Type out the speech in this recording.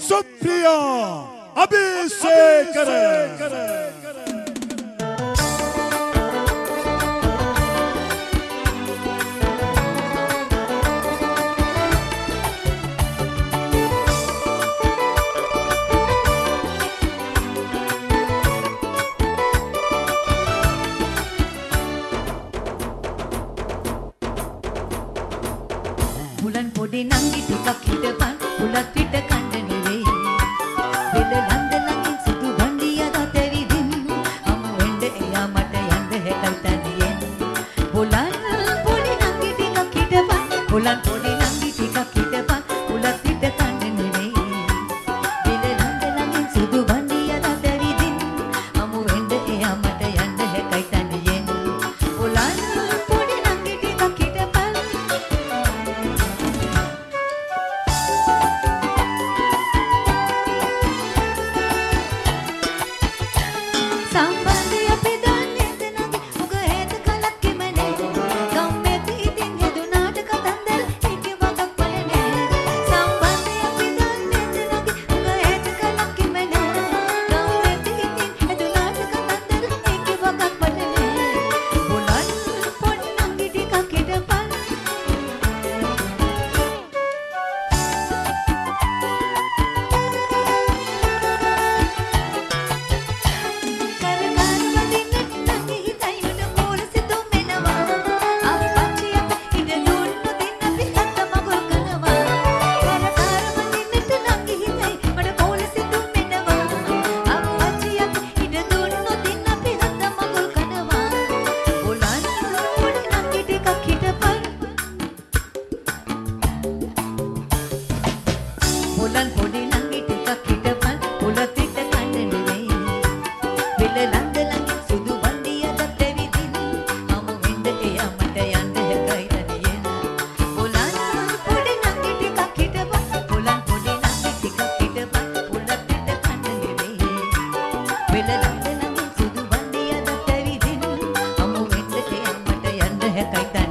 सुप्रिया अभिषेकर बुलन पोडी नंगी टिका खिटपन बुलत पिट कंड නෙවේ වෙල ලන්ද ළඟින් සුදු බණ්ඩිය රටවි දින් හමු වෙන්න එයා මට යන්න හැකයි තනියෙන් බුලන් පොඩි නංගි ටිකක් හිටපන් බුලන් පොඩි නංගි ටිකක් හිටපන් බුලත් පිට කන්න නෙවේ වෙල ලන්ද ළඟින් සුදු බණ්ඩිය රටවි දින් හමු වෙන්න එයා මට යන්න හැකයි තනියෙන් බුලන් පොඩි නංගි ටිකක් හිටපන් සම්බන්ධය අපි දන්නේ නැතනද මොක හේත කලක් කිමනේ ගම්මේ තීතින් හෙදුනාට කතන්දර ඒක වගක් බලනේ සම්බන්ධය අපි දන්නේ නැතනද මොක හේත කලක් කිමනේ ගම්මේ තීතින් හෙදුනාට කතන්දර ඒක වගක් බලනේ බුලන් පොඩි නංගි ටිකක් හිටපන් බුලන් පොඩි නංගි ටිකක් හිටපන් බුලත් පිට කන්න නෙවේ වෙල ලන්ද ළඟින් සුදු බණ්ඩිය රටවි දින් හමු වෙන්න එයා මට යන්න හැකයි තනියෙන් බුලන් පොඩි නංගි ටිකක් හිටපන් බුලන් පොඩි නංගි ටිකක් හිටපන් බුලත් පිට කන්න නෙවේ වෙල ලන්ද ළඟින් සුදු බණ්ඩිය රටවි දින් හමු වෙන්න එයා මට යන්න හැකයි